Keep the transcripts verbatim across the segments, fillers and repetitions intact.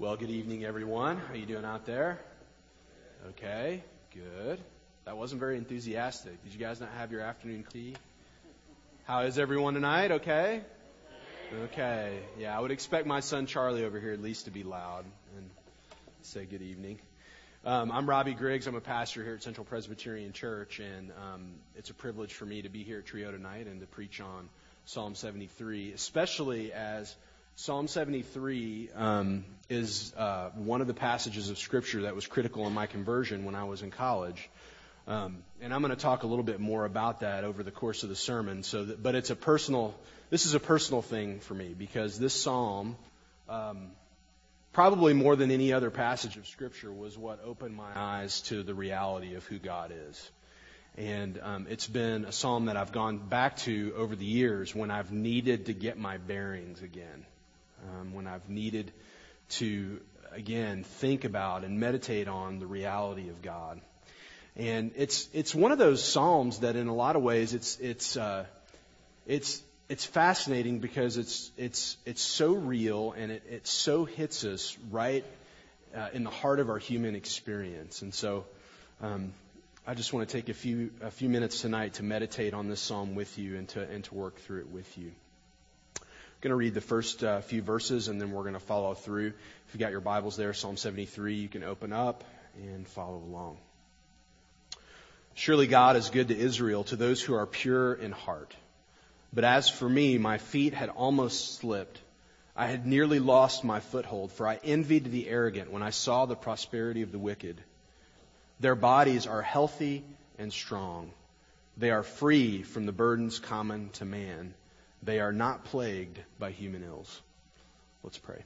Well, good evening, everyone. How you doing out there? Okay, good. That wasn't very enthusiastic. Did you guys not have your afternoon tea? How is everyone tonight? Okay? Okay. Yeah, I would expect my son Charlie over here at least to be loud and say good evening. Um, I'm Robbie Griggs. I'm a pastor here at Central Presbyterian Church, and um, it's a privilege for me to be here at Trio tonight and to preach on Psalm seventy-three, especially as Psalm seventy-three um, is uh, one of the passages of Scripture that was critical in my conversion when I was in college. Um, and I'm going to talk a little bit more about that over the course of the sermon. So, that, but it's a personal. This is a personal thing for me because this psalm, um, probably more than any other passage of Scripture, was what opened my eyes to the reality of who God is. And um, it's been a psalm that I've gone back to over the years when I've needed to get my bearings again. Um, when I've needed to, again, think about and meditate on the reality of God. And it's it's one of those psalms that in a lot of ways it's it's uh, it's it's fascinating because it's it's it's so real and it, it so hits us right uh, in the heart of our human experience. And so um, I just want to take a few a few minutes tonight to meditate on this psalm with you and to and to work through it with you. I'm going to read the first uh, few verses and then we're going to follow through. If you got your Bibles there, Psalm seventy-three, you can open up and follow along. Surely God is good to Israel, to those who are pure in heart. But as for me, my feet had almost slipped. I had nearly lost my foothold, for I envied the arrogant when I saw the prosperity of the wicked. Their bodies are healthy and strong. They are free from the burdens common to man. They are not plagued by human ills. Let's pray.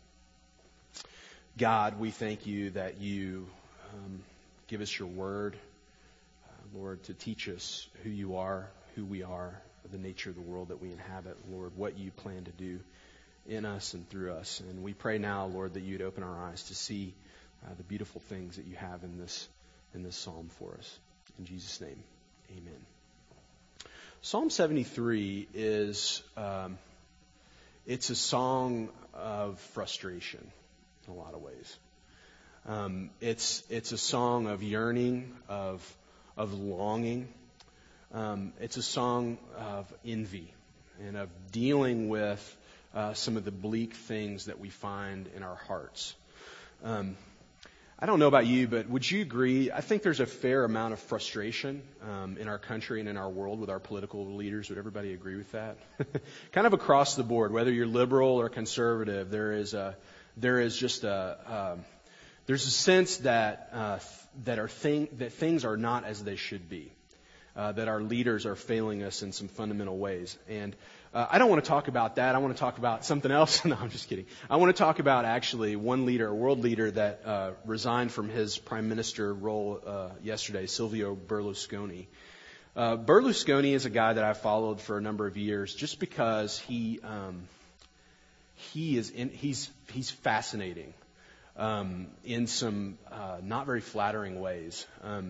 God, we thank you that you um, give us your word, uh, Lord, to teach us who you are, who we are, the nature of the world that we inhabit, Lord, what you plan to do in us and through us. And we pray now, Lord, that you'd open our eyes to see uh, the beautiful things that you have in this in this psalm for us. In Jesus' name, amen. Psalm seventy-three is, um, it's a song of frustration in a lot of ways. Um, it's it's a song of yearning, of of longing. Um, it's a song of envy and of dealing with uh, some of the bleak things that we find in our hearts. Um, I don't know about you, but would you agree? I think there's a fair amount of frustration um, in our country and in our world with our political leaders. Would everybody agree with that? Kind of across the board, whether you're liberal or conservative, there is a there is just a um, there's a sense that uh, that are thing that things are not as they should be, uh, that our leaders are failing us in some fundamental ways. And Uh, I don't want to talk about that. I want to talk about something else. No, I'm just kidding. I want to talk about actually one leader, a world leader that uh, resigned from his prime minister role uh, yesterday, Silvio Berlusconi. Uh, Berlusconi is a guy that I've followed for a number of years just because he um, he is in, he's he's fascinating um, in some uh, not very flattering ways. Um,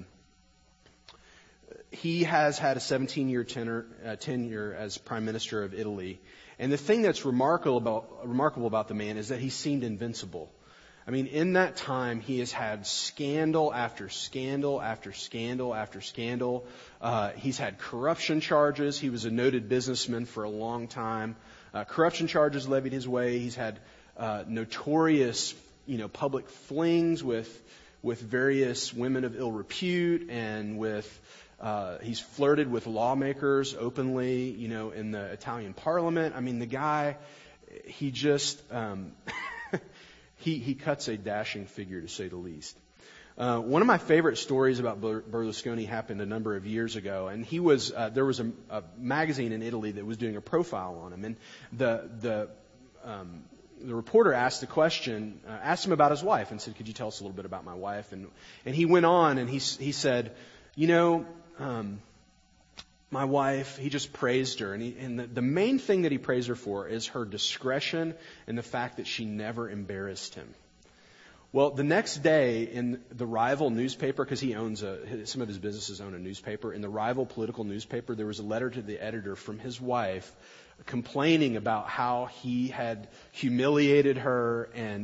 He has had a seventeen-year tenure, uh, tenure as Prime Minister of Italy. And the thing that's remarkable about, remarkable about the man is that he seemed invincible. I mean, in that time, he has had scandal after scandal after scandal after scandal. Uh, he's had corruption charges. He was a noted businessman for a long time. Uh, corruption charges levied his way. He's had uh, notorious, you know, public flings with with various women of ill repute and with Uh, he's flirted with lawmakers openly, you know, in the Italian parliament. I mean, the guy, he just, um, he, he cuts a dashing figure, to say the least. Uh, one of my favorite stories about Berlusconi happened a number of years ago, and he was, uh, there was a, a magazine in Italy that was doing a profile on him, and the, the, um, the reporter asked the question, uh, asked him about his wife and said, could you tell us a little bit about my wife? And, and he went on and he, he said, you know, Um, my wife, he just praised her. And, he, and the, the main thing that he praised her for is her discretion and the fact that she never embarrassed him. Well, the next day in the rival newspaper, because he owns a, some of his businesses own a newspaper, in the rival political newspaper, there was a letter to the editor from his wife complaining about how he had humiliated her and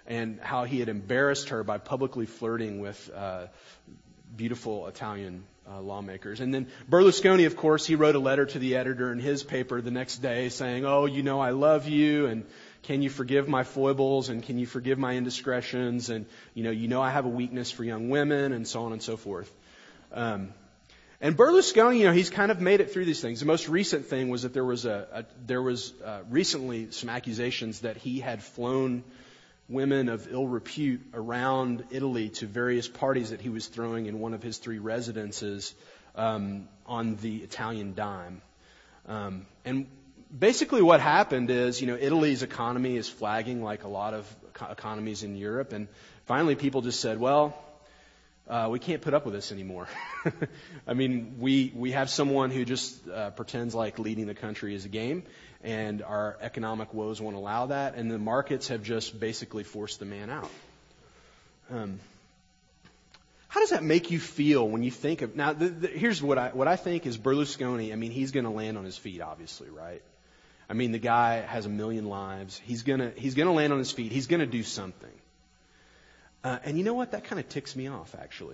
and how he had embarrassed her by publicly flirting with uh, beautiful Italian uh, lawmakers. And then Berlusconi, of course, he wrote a letter to the editor in his paper the next day saying, oh, you know, I love you, and can you forgive my foibles, and can you forgive my indiscretions, and, you know, you know I have a weakness for young women, and so on and so forth. Um, and Berlusconi, you know, he's kind of made it through these things. The most recent thing was that there was a, a there was uh, recently some accusations that he had flown women of ill repute around Italy to various parties that he was throwing in one of his three residences um, on the Italian dime. Um, and basically what happened is, you know, Italy's economy is flagging like a lot of economies in Europe. And finally people just said, well, uh, we can't put up with this anymore. I mean, we, we have someone who just uh, pretends like leading the country is a game, and our economic woes won't allow that, and the markets have just basically forced the man out. Um, how does that make you feel when you think of, now the, the, here's what I, what I think is Berlusconi, I mean, he's going to land on his feet, obviously, right? I mean, the guy has a million lives. He's going to, he's going to land on his feet. He's going to do something. Uh, and you know what? That kind of ticks me off, actually.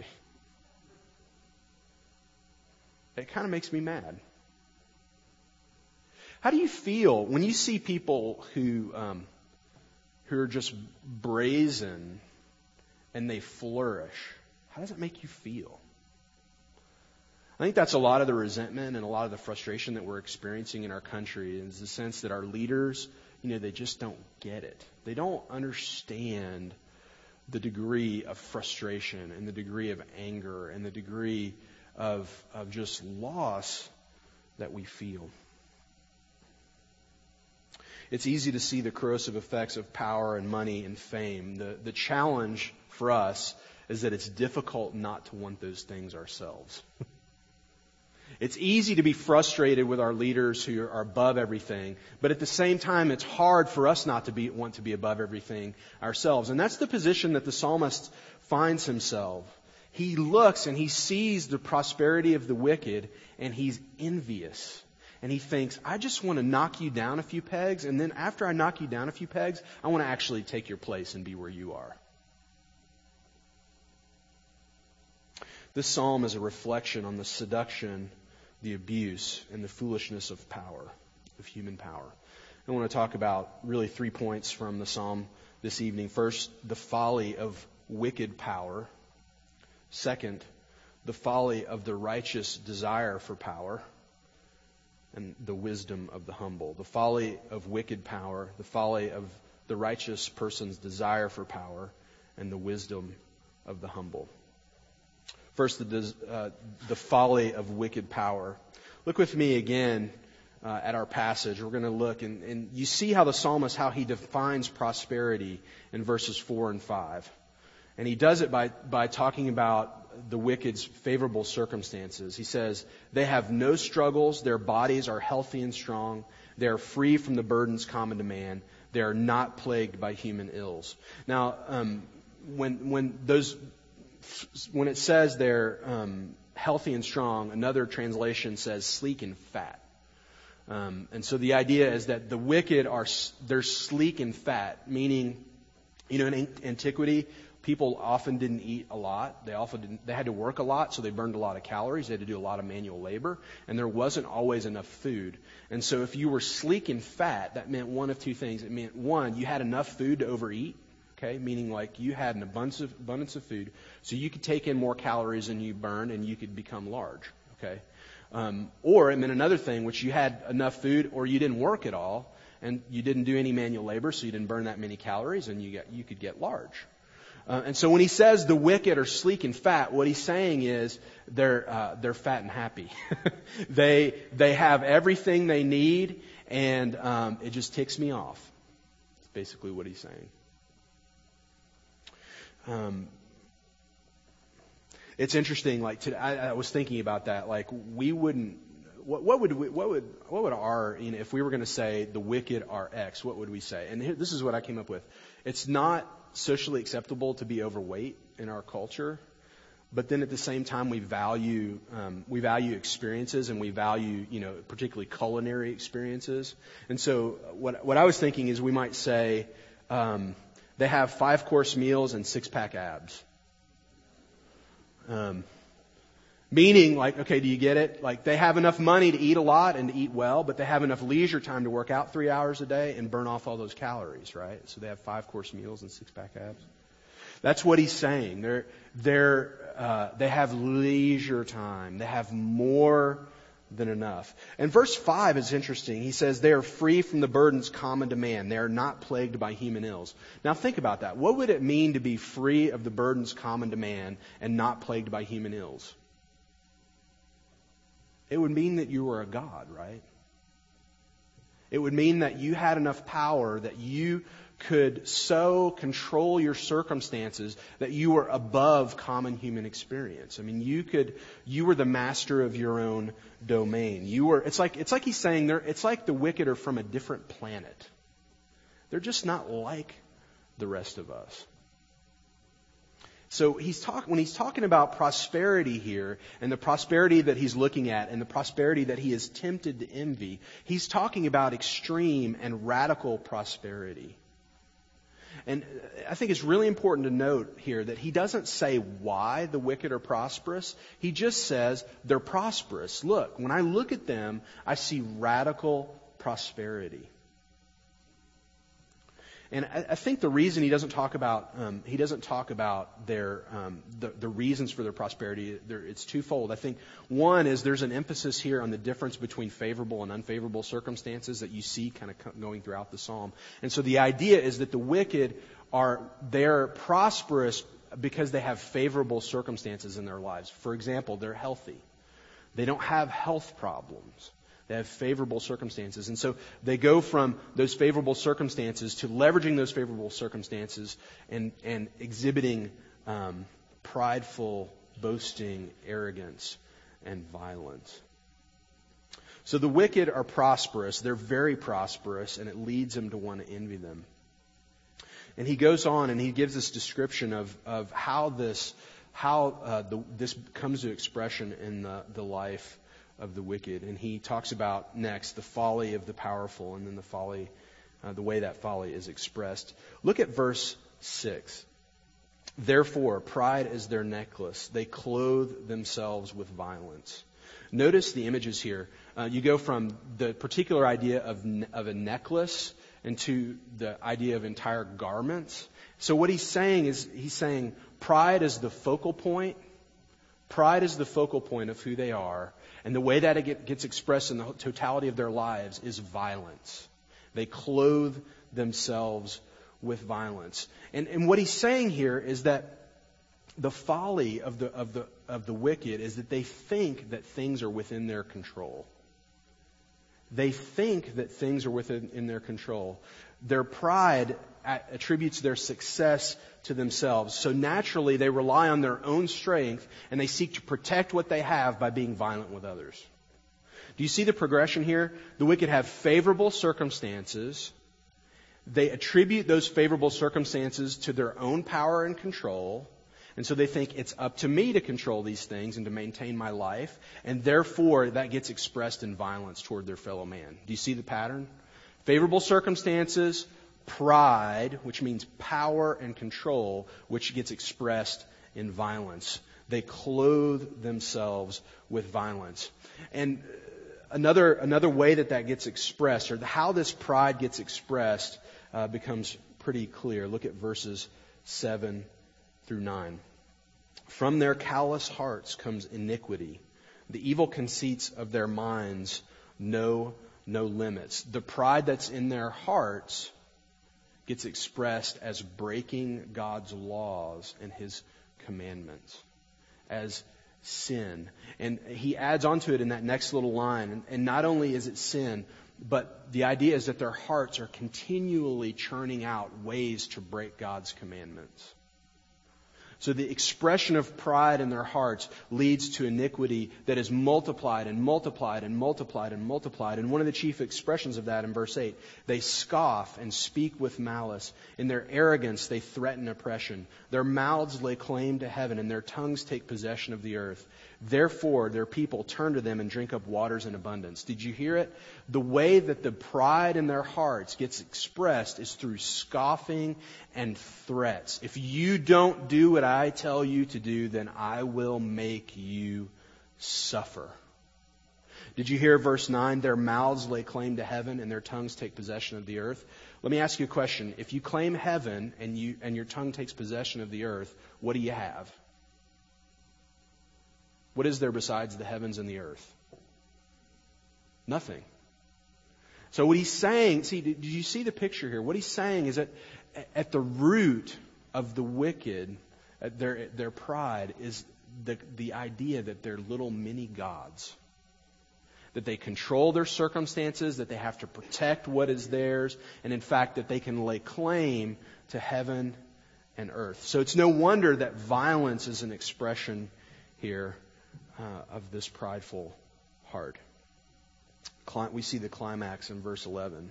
It kind of makes me mad. How do you feel when you see people who um, who are just brazen and they flourish? How does that make you feel? I think that's a lot of the resentment and a lot of the frustration that we're experiencing in our country, is the sense that our leaders, you know, they just don't get it. They don't understand the degree of frustration and the degree of anger and the degree of of just loss that we feel. It's easy to see the corrosive effects of power and money and fame. The the challenge for us is that it's difficult not to want those things ourselves. It's easy to be frustrated with our leaders who are above everything, but at the same time, it's hard for us not to be want to be above everything ourselves. And that's the position that the psalmist finds himself. He looks and he sees the prosperity of the wicked, and he's envious. And he thinks, I just want to knock you down a few pegs, and then after I knock you down a few pegs, I want to actually take your place and be where you are. This psalm is a reflection on the seduction, the abuse, and the foolishness of power, of human power. I want to talk about really three points from the psalm this evening. First, the folly of wicked power. Second, the folly of the righteous desire for power, and the wisdom of the humble. The folly of wicked power, the folly of the righteous person's desire for power, and the wisdom of the humble. First, the, uh, the folly of wicked power. Look with me again uh, at our passage. We're going to look, and, and you see how the psalmist, how he defines prosperity in verses four and five. And he does it by, by talking about the wicked's favorable circumstances. He says, they have no struggles, their bodies are healthy and strong, they are free from the burdens common to man, they are not plagued by human ills. Now, um, when when those when it says they're um, healthy and strong, another translation says sleek and fat. Um, and so the idea is that the wicked are they're sleek and fat, meaning, you know, in antiquity, people often didn't eat a lot. They often didn't, they had to work a lot, so they burned a lot of calories. They had to do a lot of manual labor, and there wasn't always enough food. And so if you were sleek and fat, that meant one of two things. It meant, one, you had enough food to overeat, okay, meaning like you had an abundance of, abundance of food, so you could take in more calories than you burned, and you could become large, okay? Um, or it meant another thing, which you had enough food, or you didn't work at all, and you didn't do any manual labor, so you didn't burn that many calories, and you get, you could get large. Uh, and so when he says the wicked are sleek and fat, what he's saying is they're uh, they're fat and happy. they they have everything they need, and um, it just ticks me off. That's basically what he's saying. Um, it's interesting. Like today, I, I was thinking about that. Like we wouldn't. What, what would we, what would what would our you know if we were going to say the wicked are X? What would we say? And here, this is what I came up with. It's not socially acceptable to be overweight in our culture, but then at the same time we value um, we value experiences, and we value you know particularly culinary experiences. And so what what I was thinking is we might say um, They have five-course meals and six-pack abs. Um, meaning, like, okay, do you get it? Like, they have enough money to eat a lot and to eat well, but they have enough leisure time to work out three hours a day and burn off all those calories, right? So they have five-course meals and six-pack abs. That's what he's saying. They're, they're, uh, they have leisure time. They have more than enough. And verse five is interesting. He says they are free from the burdens common to man. They are not plagued by human ills. Now think about that. What would it mean to be free of the burdens common to man and not plagued by human ills? It would mean that you were a god, right? It would mean that you had enough power that you could so control your circumstances that you were above common human experience. I mean, you could, you were the master of your own domain. You were, it's like, it's like he's saying they're, it's like the wicked are from a different planet. They're just not like the rest of us. So he's talk, when he's talking about prosperity here, and the prosperity that he's looking at, and the prosperity that he is tempted to envy, he's talking about extreme and radical prosperity. And I think it's really important to note here that he doesn't say why the wicked are prosperous. He just says they're prosperous. Look, when I look at them, I see radical prosperity. And I, I think the reason he doesn't talk about um, he doesn't talk about their um, the, the reasons for their prosperity, it's twofold. I think one is there's an emphasis here on the difference between favorable and unfavorable circumstances that you see kind of going throughout the psalm. And so the idea is that the wicked are they're prosperous because they have favorable circumstances in their lives. For example, they're healthy. They don't have health problems. They have favorable circumstances. And so they go from those favorable circumstances to leveraging those favorable circumstances and, and exhibiting um, prideful, boasting, arrogance, and violence. So the wicked are prosperous. They're very prosperous, and it leads them to want to envy them. And he goes on and he gives this description of, of how this how uh, the, this comes to expression in the, the life of the wicked. And he talks about next the folly of the powerful, and then the folly, uh, the way that folly is expressed. Look at verse six. Therefore, pride is their necklace. They clothe themselves with violence. Notice the images here. Uh, you go from the particular idea of of a necklace into the idea of entire garments. So what he's saying is, he's saying pride is the focal point. Pride is the focal point of who they are. And the way that it gets expressed in the totality of their lives is violence. They clothe themselves with violence. And, and what he's saying here is that the folly of the, of the, of the wicked is that they think that things are within their control. They think that things are within in their control. Their pride attributes their success to themselves. So naturally, they rely on their own strength, and they seek to protect what they have by being violent with others. Do you see the progression here? The wicked have favorable circumstances. They attribute those favorable circumstances to their own power and control. And so they think it's up to me to control these things and to maintain my life. And therefore, that gets expressed in violence toward their fellow man. Do you see the pattern? Favorable circumstances, pride, which means power and control, which gets expressed in violence. They clothe themselves with violence. And another another way that that gets expressed, or how this pride gets expressed, uh, becomes pretty clear. Look at verses seven through nine. From their callous hearts comes iniquity. The evil conceits of their minds know no limits. The pride that's in their hearts gets expressed as breaking God's laws and His commandments, as sin. And he adds on to it in that next little line. And, and not only is it sin, but the idea is that their hearts are continually churning out ways to break God's commandments. So the expression of pride in their hearts leads to iniquity that is multiplied and multiplied and multiplied and multiplied. And one of the chief expressions of that in verse eight, they scoff and speak with malice. In their arrogance, they threaten oppression. Their mouths lay claim to heaven, and their tongues take possession of the earth. Therefore, their people turn to them and drink up waters in abundance. Did you hear it? The way that the pride in their hearts gets expressed is through scoffing and threats. If you don't do what I tell you to do, then I will make you suffer. Did you hear verse nine? Their mouths lay claim to heaven and their tongues take possession of the earth. Let me ask you a question. If you claim heaven and you and your tongue takes possession of the earth, what do you have? What is there besides the heavens and the earth? Nothing. So what he's saying, see, did you see the picture here? What he's saying is that at the root of the wicked, their their pride, is the the idea that they're little mini gods. That they control their circumstances, that they have to protect what is theirs, and in fact that they can lay claim to heaven and earth. So it's no wonder that violence is an expression here uh, of this prideful heart. We see the climax in verse eleven.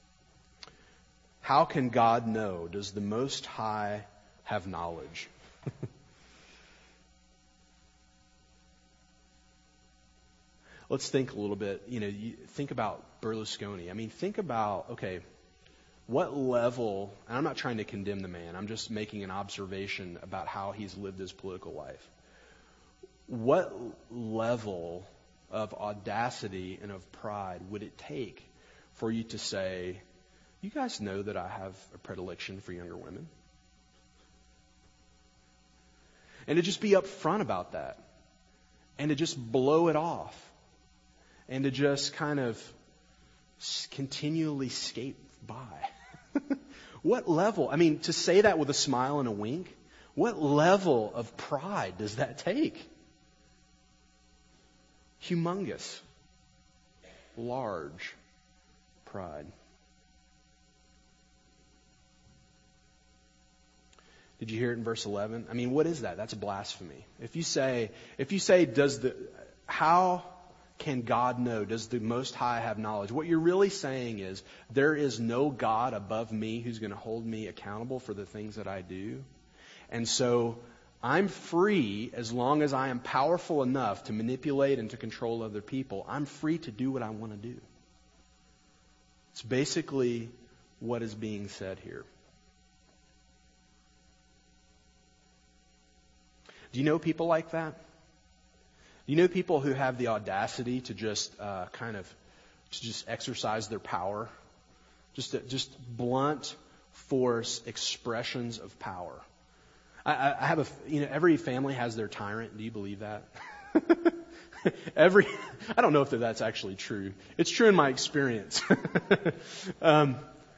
How can God know? Does the Most High have knowledge? Let's think a little bit. You know, you think about Berlusconi. I mean, think about, okay, what level, and I'm not trying to condemn the man, I'm just making an observation about how he's lived his political life. What level of audacity and of pride would it take for you to say, you guys know that I have a predilection for younger women? And to just be upfront about that. And to just blow it off. And to just kind of continually skate by. What level? I mean, to say that with a smile and a wink, what level of pride does that take? Humongous, large pride. Did you hear it in verse eleven? I mean, what is that? That's blasphemy. If you say, if you say, does the, how can God know? Does the Most High have knowledge? What you're really saying is, there is no God above me who's going to hold me accountable for the things that I do. And so, I'm free as long as I am powerful enough to manipulate and to control other people. I'm free to do what I want to do. It's basically what is being said here. Do you know people like that? Do you know people who have the audacity to just uh, kind of to just exercise their power? Just to, just blunt force expressions of power. I, I have a, you know, every family has their tyrant. Do you believe that? every, I don't know if that's actually true. It's true in my experience. um,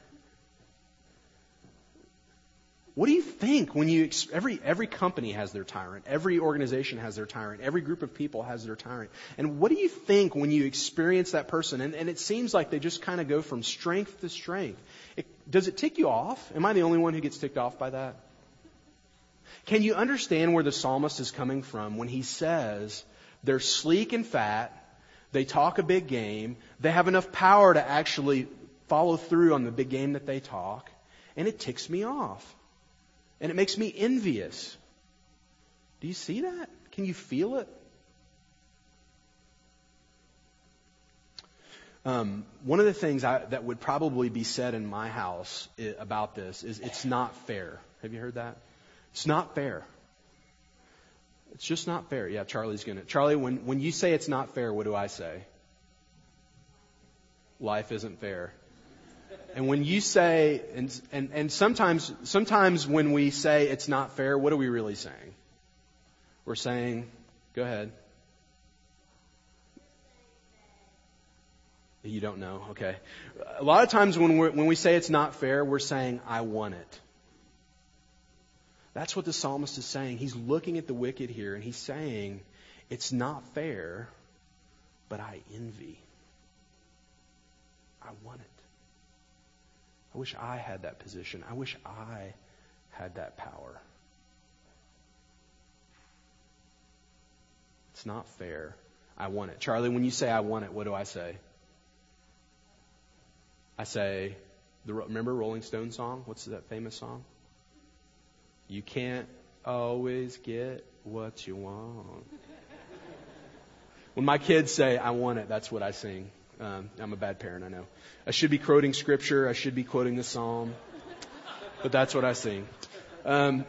what do you think when you, every, every company has their tyrant. Every organization has their tyrant. Every group of people has their tyrant. And what do you think when you experience that person? And, and it seems like they just kind of go from strength to strength. It, does it tick you off? Am I the only one who gets ticked off by that? Can you understand where the psalmist is coming from when he says they're sleek and fat, they talk a big game, they have enough power to actually follow through on the big game that they talk, and it ticks me off. And it makes me envious. Do you see that? Can you feel it? Um, one of the things I, that would probably be said in my house I, about this is it's not fair. Have you heard that? It's not fair. It's just not fair. Yeah, Charlie's gonna. Charlie, when, when you say it's not fair, what do I say? Life isn't fair. And when you say, and, and, and sometimes, sometimes when we say it's not fair, what are we really saying? We're saying, go ahead. You don't know? Okay. A lot of times when we when we say it's not fair, we're saying, I want it. That's what the psalmist is saying. He's looking at the wicked here and he's saying, it's not fair, but I envy. I want it. I wish I had that position. I wish I had that power. It's not fair. I want it. Charlie, when you say I want it, what do I say? I say, the remember Rolling Stone song? What's that famous song? You can't always get what you want. When my kids say, I want it, that's what I sing. Um, I'm a bad parent, I know. I should be quoting scripture. I should be quoting the psalm. But that's what I sing. Um,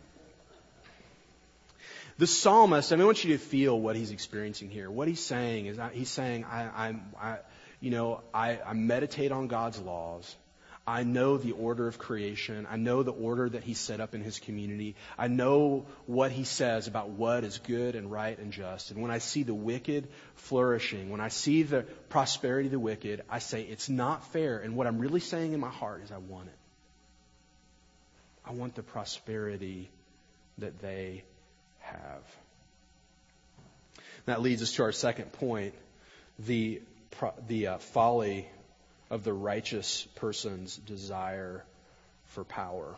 the psalmist, I, mean, I want you to feel what he's experiencing here. What he's saying is, he's saying, I, I'm, I, you know, I, I meditate on God's laws. I know the order of creation. I know the order that He set up in His community. I know what He says about what is good and right and just. And when I see the wicked flourishing, when I see the prosperity of the wicked, I say it's not fair. And what I'm really saying in my heart is I want it. I want the prosperity that they have. That leads us to our second point, the the uh, folly of the righteous person's desire for power.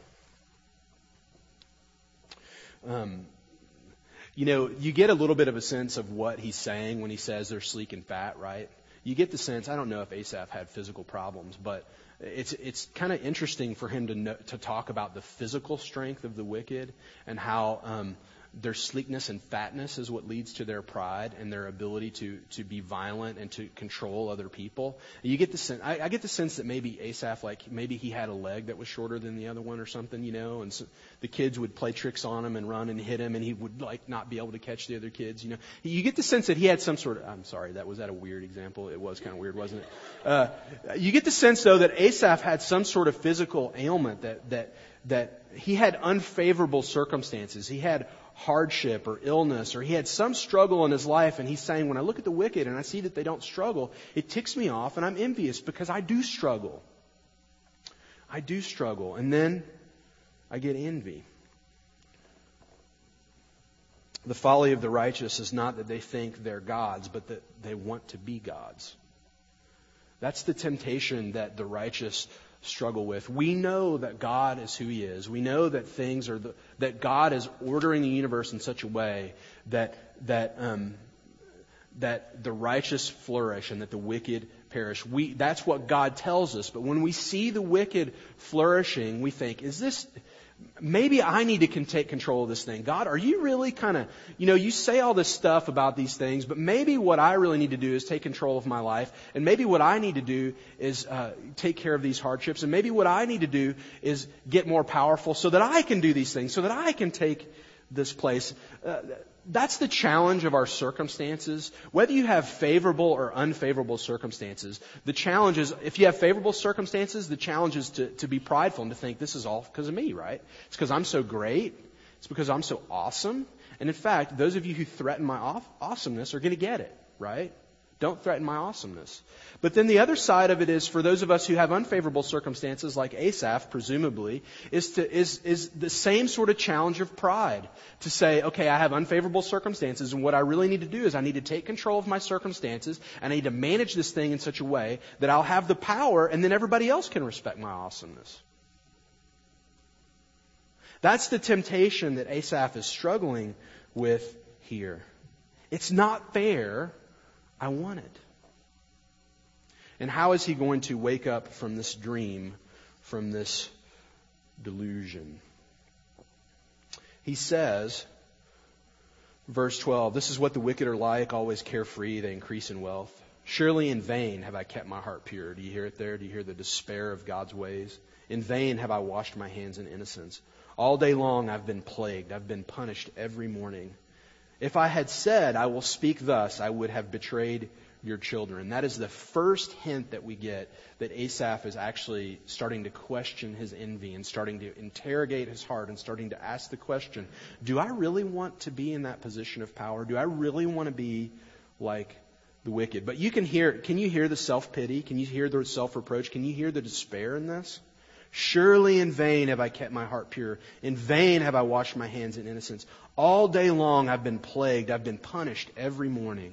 Um, you know, you get a little bit of a sense of what he's saying when he says they're sleek and fat, right? You get the sense, I don't know if Asaph had physical problems, but it's it's kind of interesting for him to know, to talk about the physical strength of the wicked and how um, their sleekness and fatness is what leads to their pride and their ability to to be violent and to control other people. You get the sense, I, I get the sense that maybe Asaph, like maybe he had a leg that was shorter than the other one or something, you know, and so the kids would play tricks on him and run and hit him, and he would like not be able to catch the other kids, you know. You get the sense that he had some sort of, I'm sorry, that was that a weird example? It was kind of weird, wasn't it? Uh, you get the sense though that Asaph had some sort of physical ailment, that that that he had unfavorable circumstances. He had hardship or illness, or he had some struggle in his life, and he's saying, when I look at the wicked and I see that they don't struggle, it ticks me off and I'm envious because I do struggle. I do struggle. And then I get envy. The folly of the righteous is not that they think they're gods, but that they want to be gods. That's the temptation that the righteous struggle with. We know that God is who He is. We know that things are the, that God is ordering the universe in such a way that that um, that the righteous flourish and that the wicked perish. We that's what God tells us. But when we see the wicked flourishing, we think, is this? Maybe I need to take control of this thing. God, are you really kind of, you know, you say all this stuff about these things, but maybe what I really need to do is take control of my life. And maybe what I need to do is uh, take care of these hardships. And maybe what I need to do is get more powerful so that I can do these things, so that I can take this place. Uh, That's the challenge of our circumstances. Whether you have favorable or unfavorable circumstances, the challenge is, if you have favorable circumstances, the challenge is to, to be prideful and to think this is all because of me, right? It's because I'm so great. It's because I'm so awesome. And in fact, those of you who threaten my aw- awesomeness are going to get it, right? Don't threaten my awesomeness. But then the other side of it is, for those of us who have unfavorable circumstances, like Asaph, presumably, is to is is the same sort of challenge of pride. To say, okay, I have unfavorable circumstances, and what I really need to do is I need to take control of my circumstances, and I need to manage this thing in such a way that I'll have the power, and then everybody else can respect my awesomeness. That's the temptation that Asaph is struggling with here. It's not fair. I want it. And how is he going to wake up from this dream, from this delusion? He says, verse twelve, this is what the wicked are like, always carefree, they increase in wealth. Surely in vain have I kept my heart pure. Do you hear it there? Do you hear the despair of God's ways? In vain have I washed my hands in innocence. All day long I've been plagued. I've been punished every morning. If I had said, I will speak thus, I would have betrayed your children. That is the first hint that we get that Asaph is actually starting to question his envy and starting to interrogate his heart and starting to ask the question, do I really want to be in that position of power? Do I really want to be like the wicked? But you can hear, can you hear the self-pity? Can you hear the self-reproach? Can you hear the despair in this? Surely in vain have I kept my heart pure. In vain have I washed my hands in innocence. All day long I've been plagued. I've been punished every morning.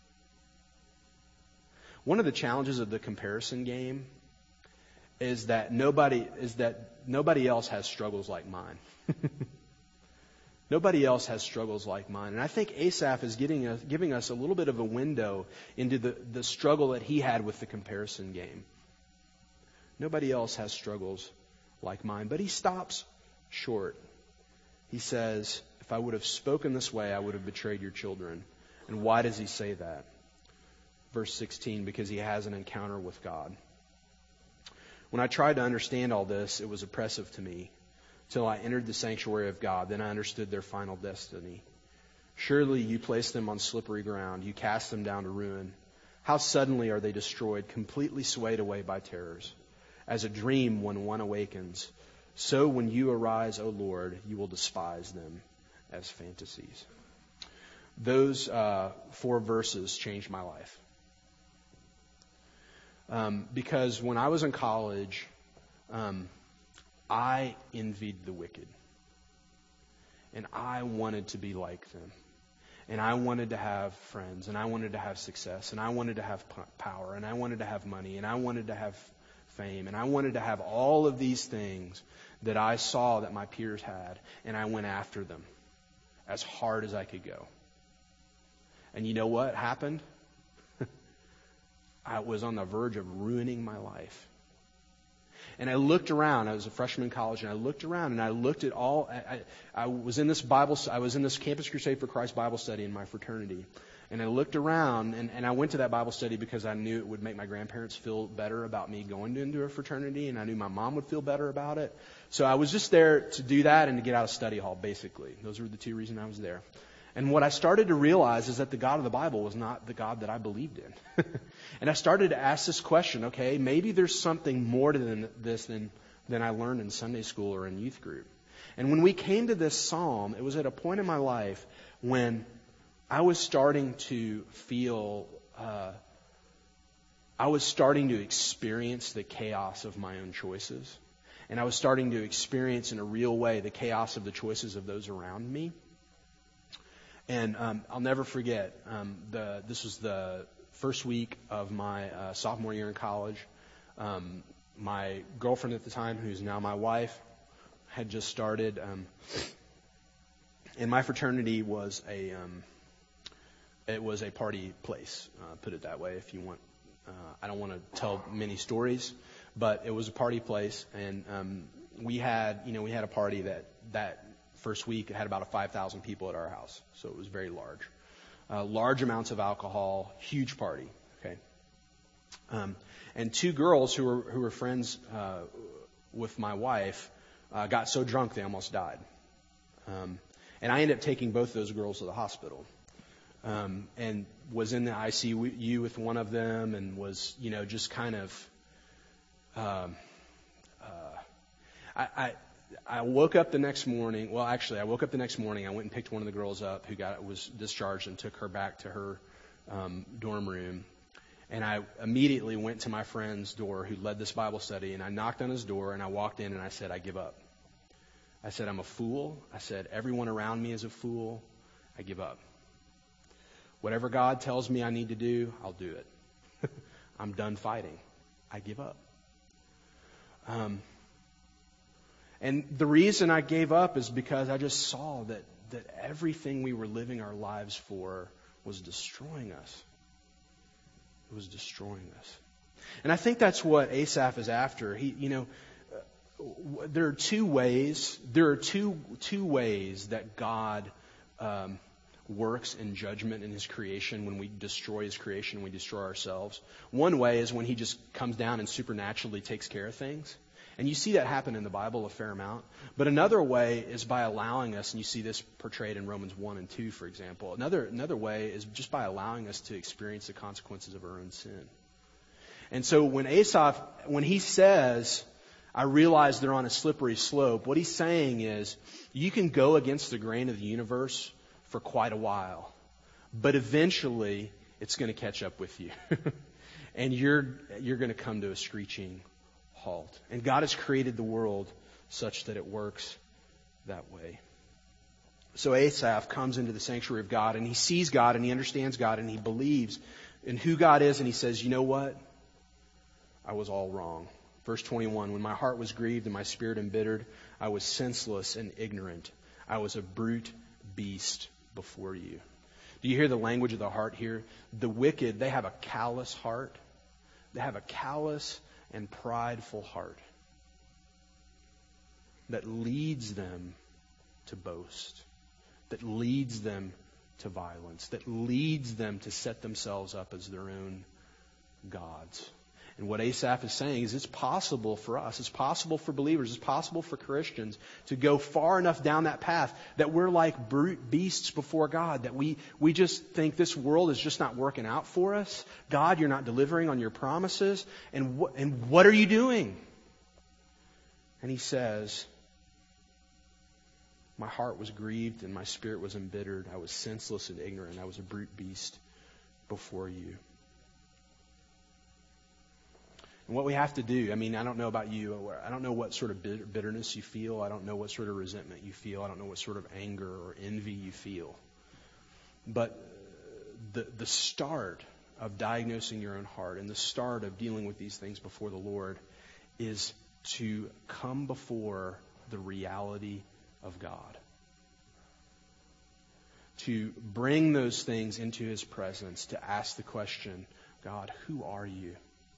One of the challenges of the comparison game is that nobody is that nobody else has struggles like mine. Nobody else has struggles like mine. And I think Asaph is getting us, giving us a little bit of a window into the, the struggle that he had with the comparison game. Nobody else has struggles like mine. But he stops short. He says, if I would have spoken this way, I would have betrayed your children. And why does he say that? Verse sixteen, because he has an encounter with God. When I tried to understand all this, it was oppressive to me, till I entered the sanctuary of God. Then I understood their final destiny. Surely you place them on slippery ground. You cast them down to ruin. How suddenly are they destroyed, completely swayed away by terrors. As a dream when one awakens, so when you arise, O Lord, you will despise them as fantasies. Those uh, four verses changed my life. Um, because when I was in college, um, I envied the wicked. And I wanted to be like them. And I wanted to have friends. And I wanted to have success. And I wanted to have p- power. And I wanted to have money. And I wanted to have fame. And I wanted to have all of these things that I saw that my peers had. And I went after them as hard as I could go. And you know what happened? I was on the verge of ruining my life. And I looked around. I was a freshman in college, and I looked around, and I looked at all. I, I was in this Bible. I was in this Campus Crusade for Christ Bible study in my fraternity, and I looked around, and, and I went to that Bible study because I knew it would make my grandparents feel better about me going into a fraternity, and I knew my mom would feel better about it. So I was just there to do that and to get out of study hall. Basically, those were the two reasons I was there. And what I started to realize is that the God of the Bible was not the God that I believed in. And I started to ask this question, okay, maybe there's something more to this than, than I learned in Sunday school or in youth group. And when we came to this psalm, it was at a point in my life when I was starting to feel, uh, I was starting to experience the chaos of my own choices. And I was starting to experience in a real way the chaos of the choices of those around me. And um, I'll never forget, um, the this was the first week of my uh, sophomore year in college. Um, my girlfriend at the time, who's now my wife, had just started. Um, and my fraternity was a um, it was a party place, uh, put it that way. If you want, uh, I don't want to tell many stories, but it was a party place, and um, we had you know we had a party that that. First week, it had about five thousand people at our house, so it was very large. Uh, large amounts of alcohol, huge party. Okay, um, and two girls who were who were friends uh, with my wife uh, got so drunk they almost died. Um, and I ended up taking both those girls to the hospital, um, and was in the I C U with one of them, and was you know just kind of. Um, uh, I. I I woke up the next morning. Well, actually, I woke up the next morning. I went and picked one of the girls up who got was discharged and took her back to her um, dorm room. And I immediately went to my friend's door who led this Bible study, and I knocked on his door, and I walked in, and I said, I give up. I said, I'm a fool. I said, everyone around me is a fool. I give up. Whatever God tells me I need to do, I'll do it. I'm done fighting. I give up. Um. And the reason I gave up is because I just saw that, that everything we were living our lives for was destroying us. It was destroying us. And I think that's what Asaph is after. He, you know, uh, there are two ways. There are two two ways that God um, works in judgment in His creation. When we destroy His creation, we destroy ourselves. One way is when He just comes down and supernaturally takes care of things. And you see that happen in the Bible a fair amount. But another way is by allowing us, and you see this portrayed in Romans one and two, for example. Another another way is just by allowing us to experience the consequences of our own sin. And so when Asaph, when he says, I realize they're on a slippery slope, what he's saying is, you can go against the grain of the universe for quite a while. But eventually, it's going to catch up with you. And you're you're going to come to a screeching halt. And God has created the world such that it works that way. So Asaph comes into the sanctuary of God, and he sees God, and he understands God, and he believes in who God is, and he says, you know what? I was all wrong. Verse twenty-one, when my heart was grieved and my spirit embittered, I was senseless and ignorant. I was a brute beast before you. Do you hear the language of the heart here? The wicked, they have a callous heart. They have a callous and prideful heart that leads them to boast, that leads them to violence, that leads them to set themselves up as their own gods. And what Asaph is saying is it's possible for us, it's possible for believers, it's possible for Christians to go far enough down that path that we're like brute beasts before God, that we, we just think this world is just not working out for us. God, you're not delivering on your promises. And what, and what are you doing? And he says, my heart was grieved and my spirit was embittered. I was senseless and ignorant. I was a brute beast before you. And what we have to do, I mean, I don't know about you. I don't know what sort of bitterness you feel. I don't know what sort of resentment you feel. I don't know what sort of anger or envy you feel. But the the start of diagnosing your own heart and the start of dealing with these things before the Lord is to come before the reality of God. To bring those things into His presence, to ask the question, God, who are you?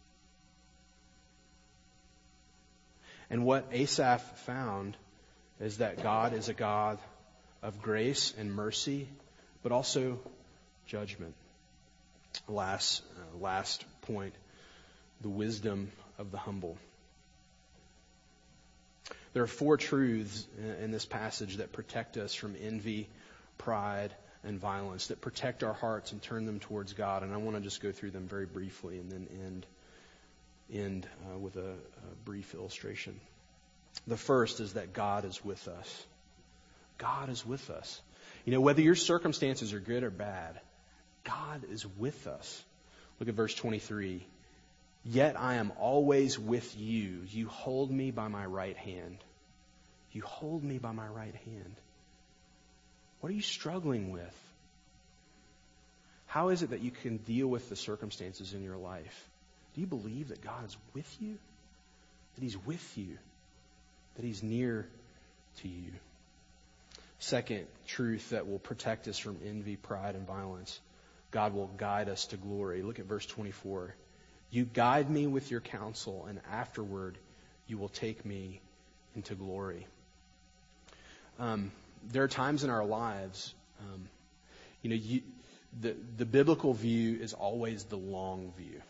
And what Asaph found is that God is a God of grace and mercy, but also judgment. Last, uh, last point, the wisdom of the humble. There are four truths in this passage that protect us from envy, pride, and violence, that protect our hearts and turn them towards God. And I want to just go through them very briefly and then end end uh, with a, a brief illustration. The first is that God is with us. God is with us. You know, whether your circumstances are good or bad, God is with us. Look at verse twenty-three. Yet I am always with you. You hold me by my right hand. You hold me by my right hand. What are you struggling with? How is it that you can deal with the circumstances in your life? Do you believe that God is with you? That He's with you? That He's near to you? Second truth that will protect us from envy, pride, and violence. God will guide us to glory. Look at verse twenty-four. You guide me with your counsel, and afterward you will take me into glory. Um, there are times in our lives, um, you know, you, the the biblical view is always the long view.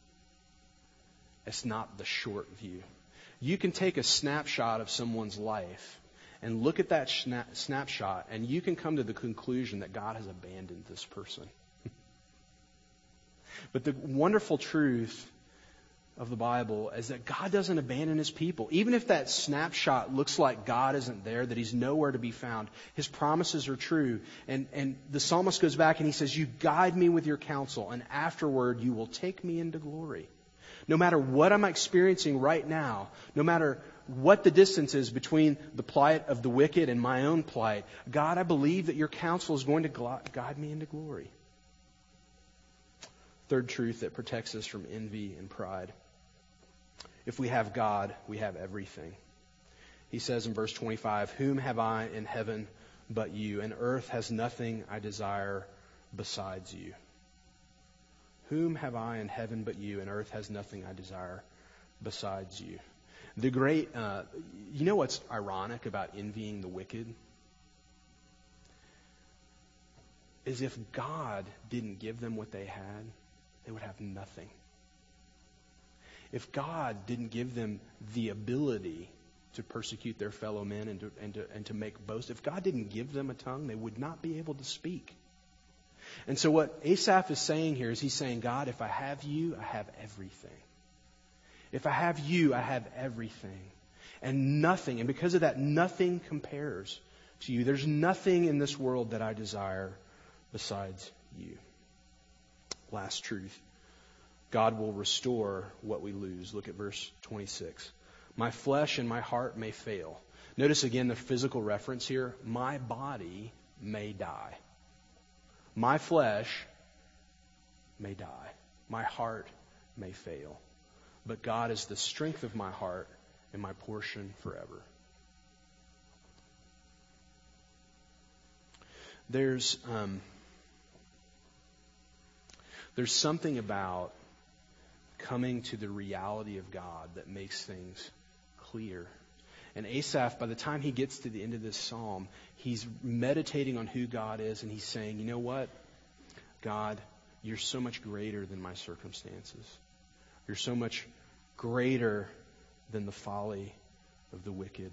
It's not the short view. You can take a snapshot of someone's life and look at that schna- snapshot, and you can come to the conclusion that God has abandoned this person. But the wonderful truth of the Bible is that God doesn't abandon His people. Even if that snapshot looks like God isn't there, that He's nowhere to be found, His promises are true. And, and the psalmist goes back and he says, you guide me with your counsel, and afterward you will take me into glory. No matter what I'm experiencing right now, no matter what the distance is between the plight of the wicked and my own plight, God, I believe that your counsel is going to guide me into glory. Third truth that protects us from envy and pride. If we have God, we have everything. He says in verse twenty-five, whom have I in heaven but you, and earth has nothing I desire besides you. Whom have I in heaven but you, and earth has nothing I desire besides you. The great, uh, you know what's ironic about envying the wicked? Is if God didn't give them what they had, they would have nothing. If God didn't give them the ability to persecute their fellow men and to, and to, and to make boast, if God didn't give them a tongue, they would not be able to speak. And so what Asaph is saying here is he's saying, God, if I have you, I have everything. If I have you, I have everything. And nothing, and because of that, nothing compares to you. There's nothing in this world that I desire besides you. Last truth. God will restore what we lose. Look at verse twenty-six. My flesh and my heart may fail. Notice again the physical reference here. My body may die. My flesh may die. My heart may fail. But God is the strength of my heart and my portion forever. There's um, there's something about coming to the reality of God that makes things clear. And Asaph, by the time he gets to the end of this psalm, he's meditating on who God is, and he's saying, you know what? God, you're so much greater than my circumstances. You're so much greater than the folly of the wicked.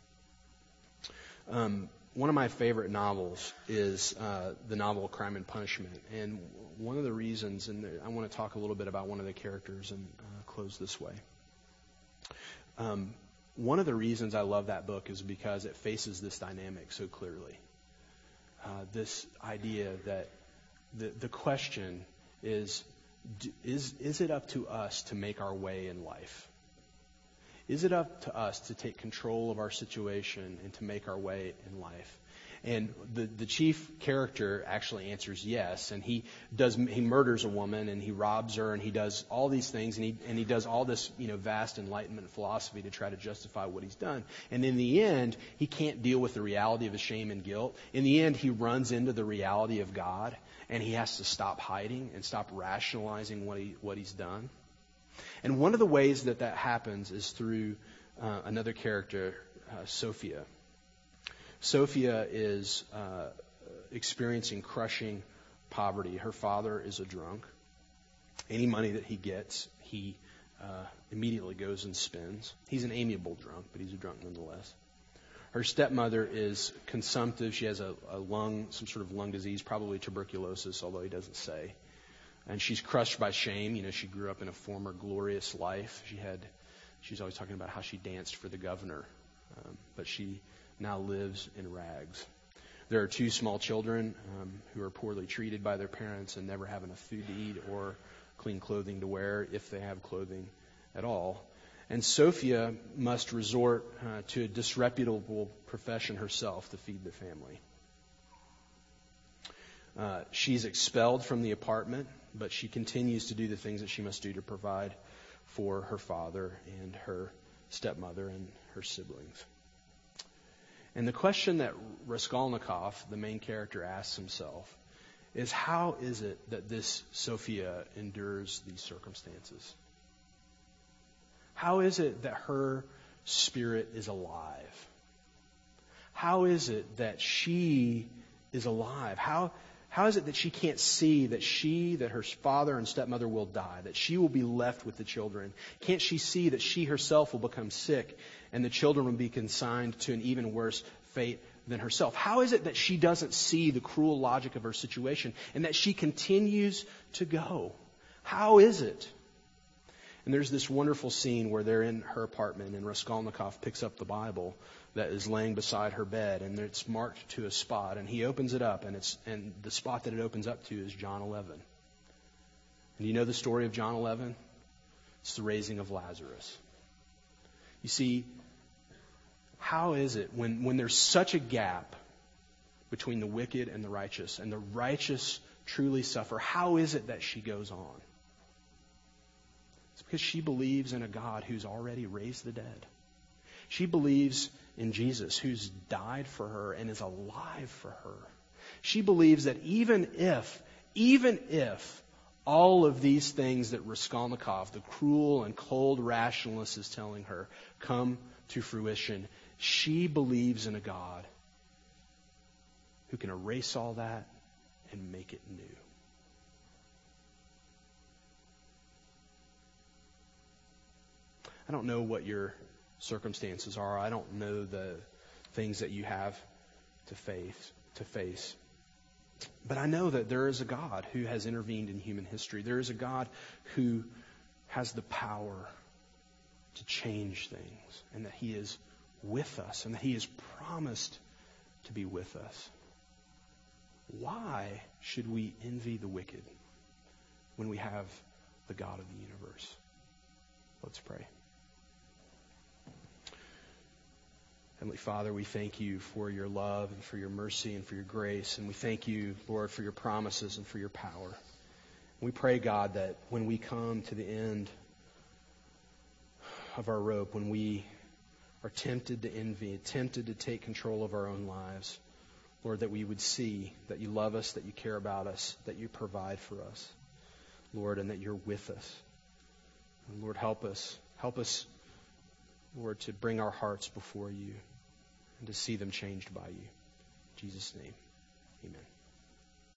Um, one of my favorite novels is uh, the novel Crime and Punishment. And one of the reasons, and I want to talk a little bit about one of the characters and uh, close this way. Um, one of the reasons I love that book is because it faces this dynamic so clearly. Uh, this idea that the, the question is, is, is it up to us to make our way in life? Is it up to us to take control of our situation and to make our way in life? And the, the chief character actually answers yes, and he does he murders a woman and he robs her and he does all these things and he and he does all this, you know, vast Enlightenment philosophy to try to justify what he's done. And in the end, he can't deal with the reality of his shame and guilt. In the end, he runs into the reality of God, and he has to stop hiding and stop rationalizing what he what he's done. And one of the ways that that happens is through uh, another character, uh, Sophia. Sophia is uh, experiencing crushing poverty. Her father is a drunk. Any money that he gets, he uh, immediately goes and spends. He's an amiable drunk, but he's a drunk nonetheless. Her stepmother is consumptive. She has a, a lung, some sort of lung disease, probably tuberculosis, although he doesn't say. And she's crushed by shame. You know, she grew up in a former glorious life. She had, she's always talking about how she danced for the governor, um, but she now lives in rags. There are two small children um, who are poorly treated by their parents and never have enough food to eat or clean clothing to wear, if they have clothing at all. And Sophia must resort uh, to a disreputable profession herself to feed the family. Uh, she's expelled from the apartment, but she continues to do the things that she must do to provide for her father and her stepmother and her siblings. And the question that Raskolnikov, the main character, asks himself is, how is it that this Sophia endures these circumstances? How is it that her spirit is alive? How is it that she is alive? How How is it that she can't see that she, that her father and stepmother will die, that she will be left with the children? Can't she see that she herself will become sick and the children will be consigned to an even worse fate than herself? How is it that she doesn't see the cruel logic of her situation and that she continues to go? How is it? And there's this wonderful scene where they're in her apartment and Raskolnikov picks up the Bible that is laying beside her bed, and it's marked to a spot, and he opens it up, and it's and the spot that it opens up to is John eleven. And you know the story of John eleven? It's the raising of Lazarus. You see, how is it when, when there's such a gap between the wicked and the righteous, and the righteous truly suffer, how is it that she goes on? It's because she believes in a God who's already raised the dead. She believes in Jesus, who's died for her and is alive for her. She believes that even if, even if all of these things that Raskolnikov, the cruel and cold rationalist, is telling her, come to fruition, she believes in a God who can erase all that and make it new. I don't know what your circumstances are. I don't know the things that you have to face, to face. But I know that there is a God who has intervened in human history. There is a God who has the power to change things, and that He is with us, and that He has promised to be with us. Why should we envy the wicked when we have the God of the universe? Let's pray. Heavenly Father, we thank you for your love and for your mercy and for your grace. And we thank you, Lord, for your promises and for your power. We pray, God, that when we come to the end of our rope, when we are tempted to envy, tempted to take control of our own lives, Lord, that we would see that you love us, that you care about us, that you provide for us, Lord, and that you're with us. And Lord, help us. Help us Lord, to bring our hearts before you and to see them changed by you. In Jesus' name, amen.